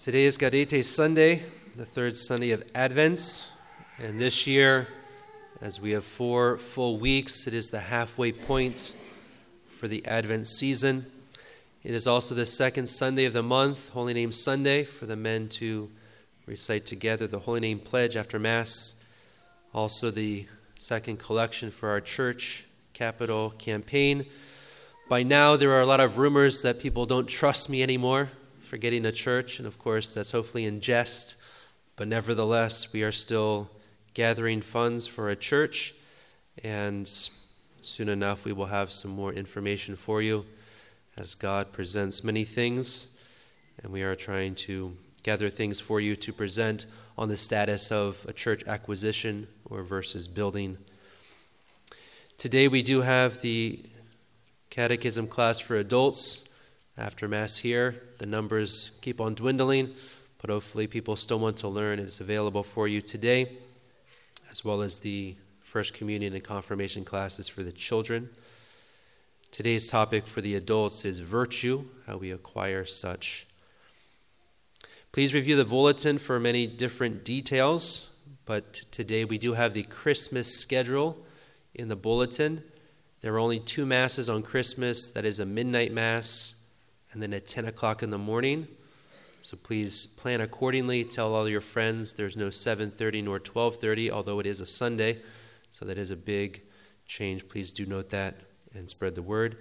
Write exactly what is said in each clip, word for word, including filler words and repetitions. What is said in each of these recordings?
Today is Gaudete Sunday, the third Sunday of Advent, and this year, as we have four full weeks, it is the halfway point for the Advent season. It is also the second Sunday of the month, Holy Name Sunday, for the men to recite together the Holy Name Pledge after Mass. Also the second collection for our church capital campaign. By now, there are a lot of rumors that people don't trust me anymore for getting to church, and of course, that's hopefully in jest, but nevertheless, we are still gathering funds for a church, and soon enough, we will have some more information for you as God presents many things, and we are trying to gather things for you to present on the status of a church acquisition or versus building. Today, we do have the Catechism class for adults after Mass here. The numbers keep on dwindling, but hopefully people still want to learn. It's available for you today, as well as the First Communion and Confirmation classes for the children. Today's topic for the adults is virtue, how we acquire such. Please review the bulletin for many different details, but today we do have the Christmas schedule in the bulletin. There are only two Masses on Christmas. That is a midnight Mass and then at ten o'clock in the morning. So please plan accordingly. Tell all your friends there's no seven thirty nor twelve thirty, although it is a Sunday. So that is a big change. Please do note that and spread the word.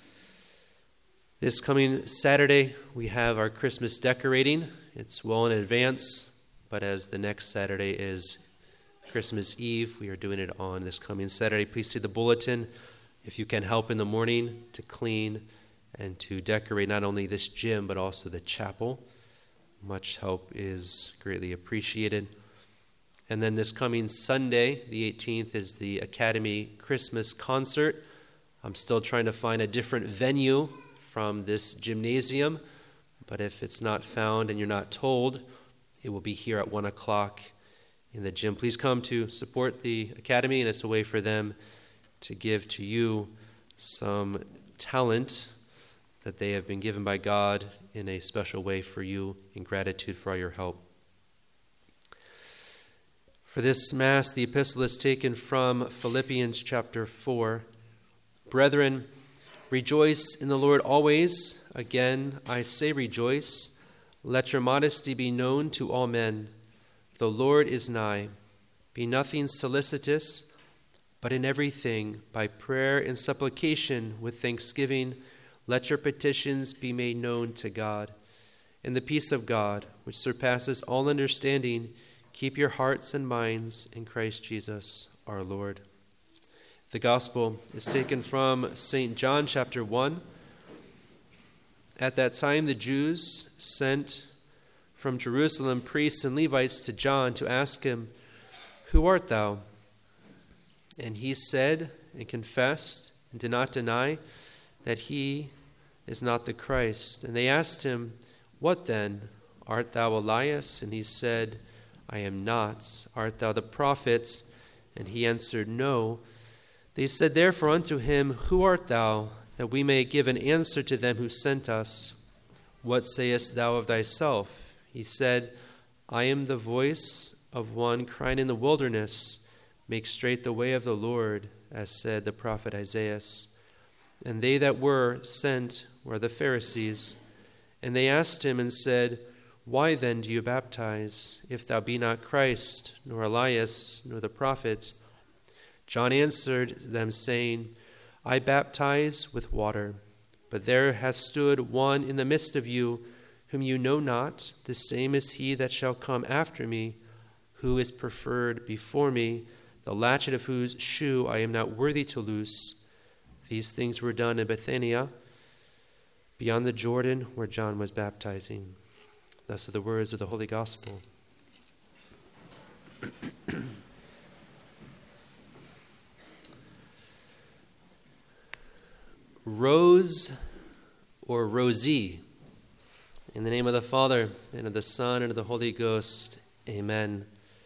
This coming Saturday, we have our Christmas decorating. It's well in advance, but as the next Saturday is Christmas Eve, we are doing it on this coming Saturday. Please see the bulletin if you can help in the morning to clean and to decorate not only this gym, but also the chapel. Much help is greatly appreciated. And then this coming Sunday, the eighteenth, is the Academy Christmas concert. I'm still trying to find a different venue from this gymnasium, but if it's not found and you're not told, it will be here at one o'clock in the gym. Please come to support the Academy, and it's a way for them to give to you some talent that they have been given by God in a special way for you in gratitude for all your help. For this Mass, the epistle is taken from Philippians chapter four. Brethren, rejoice in the Lord always. Again, I say rejoice. Let your modesty be known to all men. The Lord is nigh. Be nothing solicitous, but in everything, by prayer and supplication with thanksgiving, let your petitions be made known to God. And the peace of God, which surpasses all understanding, keep your hearts and minds in Christ Jesus our Lord. The Gospel is taken from Saint John chapter one. At that time the Jews sent from Jerusalem priests and Levites to John to ask him, "Who art thou?" And he said and confessed and did not deny that he is not the Christ. And they asked him, "What then? Art thou Elias?" And he said, "I am not." "Art thou the prophet?" And he answered, "No." They said therefore unto him, "Who art thou? That we may give an answer to them who sent us. What sayest thou of thyself?" He said, "I am the voice of one crying in the wilderness, make straight the way of the Lord, as said the prophet Isaiah." And they that were sent were the Pharisees. And they asked him and said, "Why then do you baptize, if thou be not Christ, nor Elias, nor the prophet?" John answered them, saying, "I baptize with water, but there hath stood one in the midst of you, whom you know not, the same is he that shall come after me, who is preferred before me, the latchet of whose shoe I am not worthy to loose." These things were done in Bethania, beyond the Jordan, where John was baptizing. Thus are the words of the Holy Gospel. Rose or Rosie, in the name of the Father, and of the Son, and of the Holy Ghost, amen.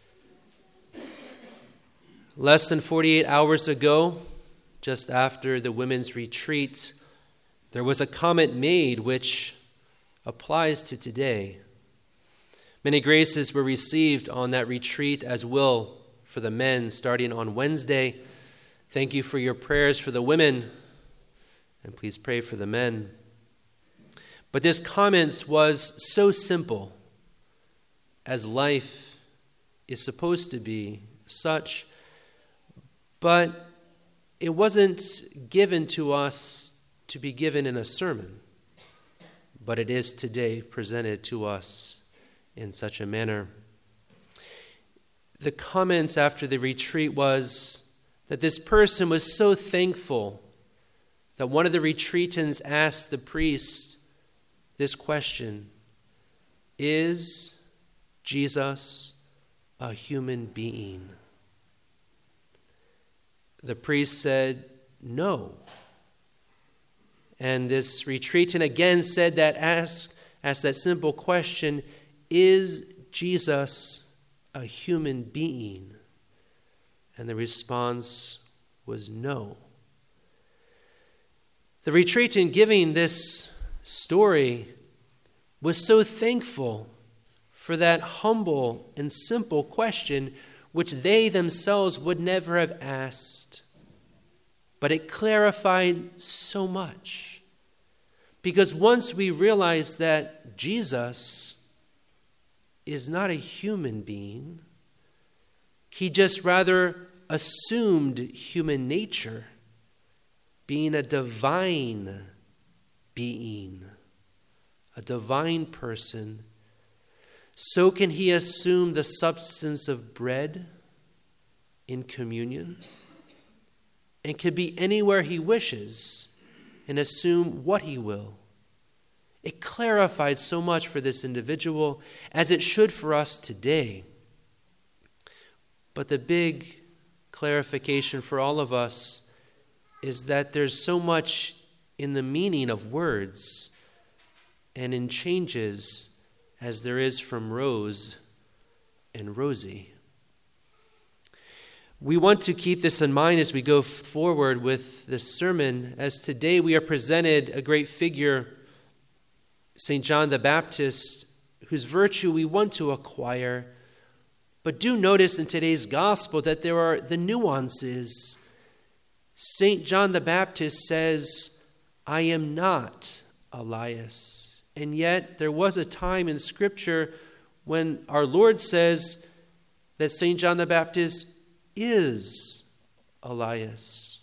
Less than forty-eight hours ago, just after the women's retreat, there was a comment made which applies to today. Many graces were received on that retreat, as will for the men starting on Wednesday. Thank you for your prayers for the women, and please pray for the men. But this comment was so simple, as life is supposed to be such, but it wasn't given to us to be given in a sermon, but it is today presented to us in such a manner. The comments after the retreat was that this person was so thankful that one of the retreatants asked the priest this question: is Jesus a human being? The priest said, no. And this retreatant again said that, ask, asked that simple question, is Jesus a human being? And the response was no. The retreatant giving this story was so thankful for that humble and simple question which they themselves would never have asked. But it clarified so much. Because once we realize that Jesus is not a human being, he just rather assumed human nature, being a divine being, a divine person. So can he assume the substance of bread in communion, and can be anywhere he wishes and assume what he will. It clarified so much for this individual, as it should for us today. But the big clarification for all of us is that there's so much in the meaning of words and in changes as there is from Rose and Rosie. We want to keep this in mind as we go forward with this sermon, as today we are presented a great figure, Saint John the Baptist, whose virtue we want to acquire. But do notice in today's gospel that there are the nuances. Saint John the Baptist says, I am not Elias. And yet there was a time in Scripture when our Lord says that Saint John the Baptist is Elias.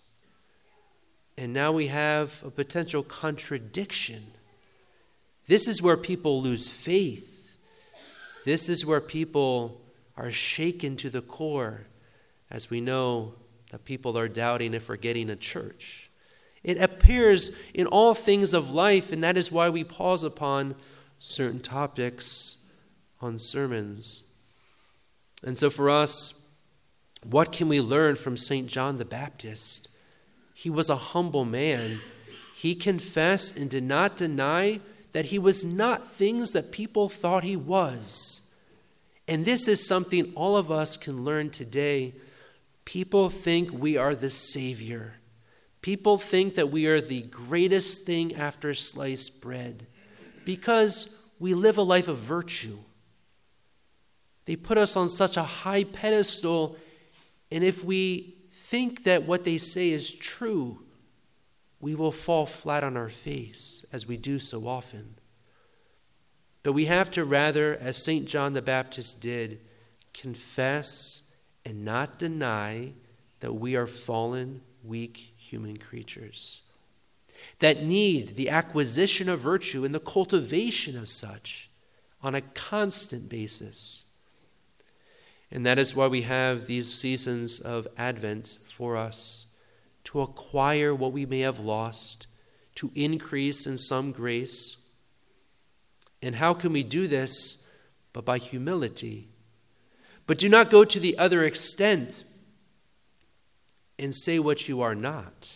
And now we have a potential contradiction. This is where people lose faith. This is where people are shaken to the core, as we know that people are doubting if we're getting a church. It appears in all things of life, and that is why we pause upon certain topics on sermons. And so for us, what can we learn from Saint John the Baptist? He was a humble man. He confessed and did not deny that he was not things that people thought he was. And this is something all of us can learn today. People think we are the Savior. People think that we are the greatest thing after sliced bread because we live a life of virtue. They put us on such a high pedestal, and if we think that what they say is true, we will fall flat on our face, as we do so often. But we have to rather, as Saint John the Baptist did, confess and not deny that we are fallen, weak human creatures that need the acquisition of virtue and the cultivation of such on a constant basis. And that is why we have these seasons of Advent for us, to acquire what we may have lost, to increase in some grace. And how can we do this? But by humility. But do not go to the other extent and say what you are not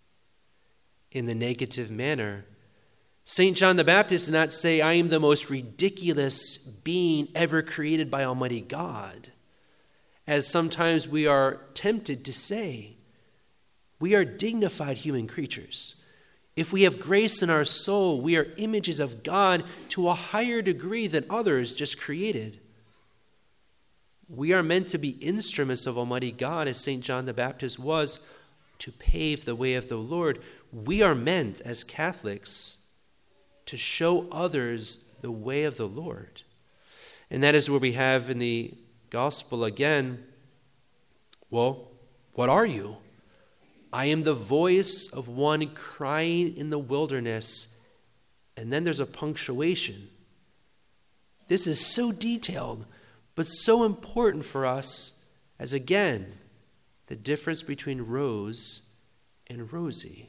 in the negative manner. Saint John the Baptist did not say, I am the most ridiculous being ever created by Almighty God, as sometimes we are tempted to say. We are dignified human creatures. If we have grace in our soul, we are images of God to a higher degree than others just created. We are meant to be instruments of Almighty God, as Saint John the Baptist was, to pave the way of the Lord. We are meant, as Catholics, to show others the way of the Lord. And that is where we have in the gospel again, well, what are you? I am the voice of one crying in the wilderness. And then there's a punctuation. This is so detailed, but so important for us as, again, the difference between Rose and Rosie.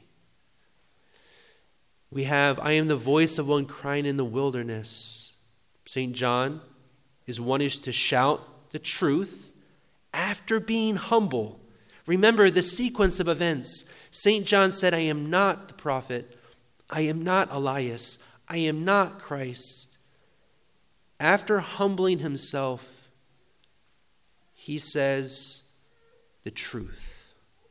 We have, I am the voice of one crying in the wilderness. Saint John is one who is to shout the truth after being humble. Remember the sequence of events. Saint John said, I am not the prophet. I am not Elias. I am not Christ. After humbling himself, he says the truth.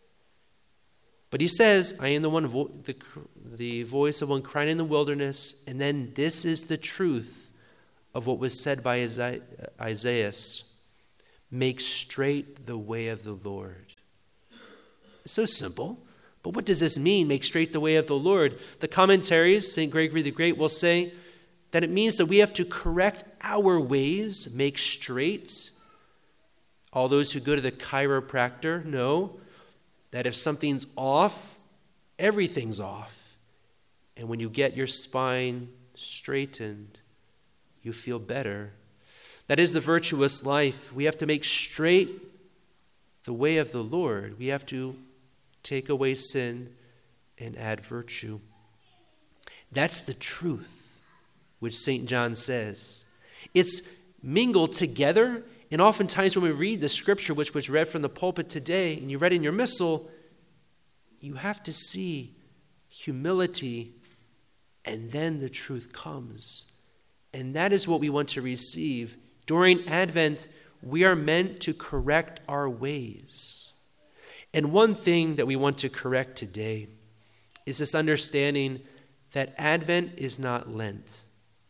But he says, I am the one, vo- the, the voice of one crying in the wilderness. And then this is the truth of what was said by Isaiah. Make straight the way of the Lord. It's so simple. But what does this mean, make straight the way of the Lord? The commentaries, Saint Gregory the Great, will say that it means that we have to correct our ways, make straight. All those who go to the chiropractor know that if something's off, everything's off. And when you get your spine straightened, you feel better. That is the virtuous life. We have to make straight the way of the Lord. We have to take away sin and add virtue. That's the truth, which Saint John says. It's mingled together, and oftentimes when we read the scripture, which was read from the pulpit today, and you read in your missal, you have to see humility, and then the truth comes. And that is what we want to receive. During Advent, we are meant to correct our ways. And one thing that we want to correct today is this understanding that Advent is not Lent.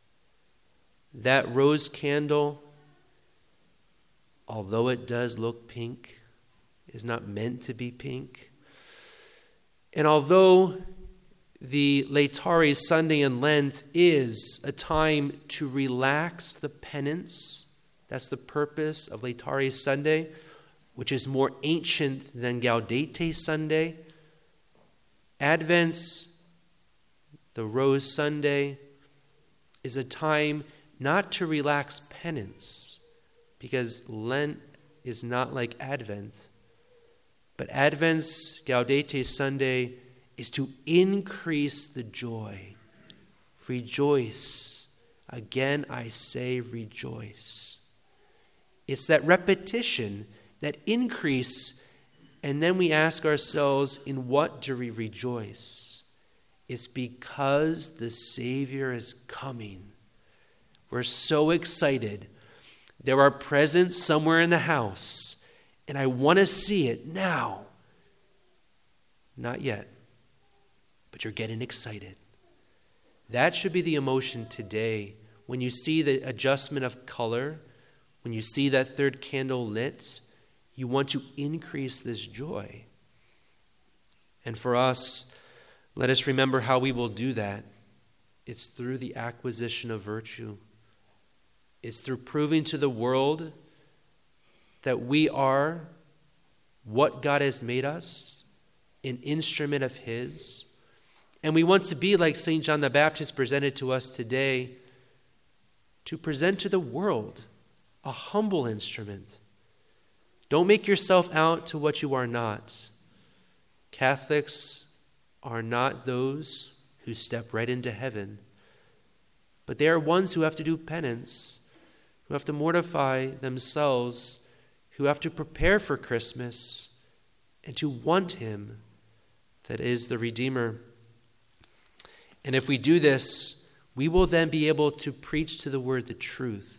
That rose candle, although it does look pink, is not meant to be pink. And although the Laetare Sunday in Lent is a time to relax the penance, that's the purpose of Laetare Sunday, which is more ancient than Gaudete Sunday. Advent's, the Rose Sunday, is a time not to relax penance, because Lent is not like Advent. But Advent's, Gaudete Sunday, is to increase the joy. Rejoice. Again, I say rejoice. It's that repetition, that increase, and then we ask ourselves, in what do we rejoice? It's because the Savior is coming. We're so excited. There are presents somewhere in the house, and I want to see it now. Not yet, but you're getting excited. That should be the emotion today. When you see the adjustment of color, when you see that third candle lit, you want to increase this joy. And for us, let us remember how we will do that. It's through the acquisition of virtue. It's through proving to the world that we are what God has made us, an instrument of His. And we want to be like Saint John the Baptist presented to us today, to present to the world a humble instrument. Don't make yourself out to what you are not. Catholics are not those who step right into heaven, but they are ones who have to do penance, who have to mortify themselves, who have to prepare for Christmas and to want Him, that is the Redeemer. And if we do this, we will then be able to preach to the world the truth.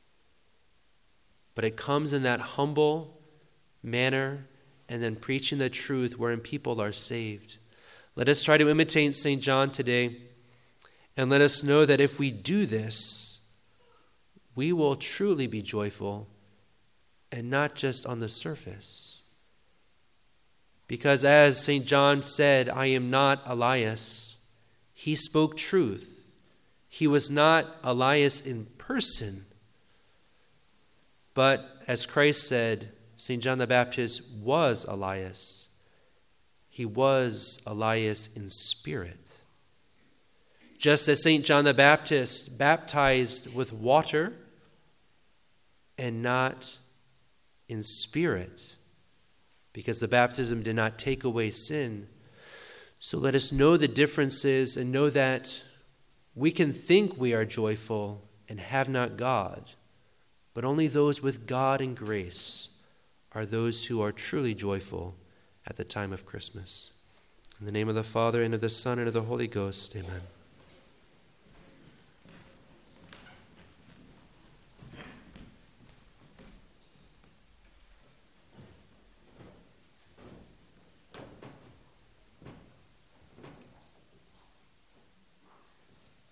But it comes in that humble manner, and then preaching the truth wherein people are saved. Let us try to imitate Saint John today, and let us know that if we do this, we will truly be joyful and not just on the surface. Because as Saint John said, I am not Elias. He spoke truth. He was not Elias in person. But as Christ said, Saint John the Baptist was Elias. He was Elias in spirit. Just as Saint John the Baptist baptized with water and not in spirit, because the baptism did not take away sin. So let us know the differences and know that we can think we are joyful and have not God, but only those with God and grace are those who are truly joyful at the time of Christmas. In the name of the Father, and of the Son, and of the Holy Ghost, amen.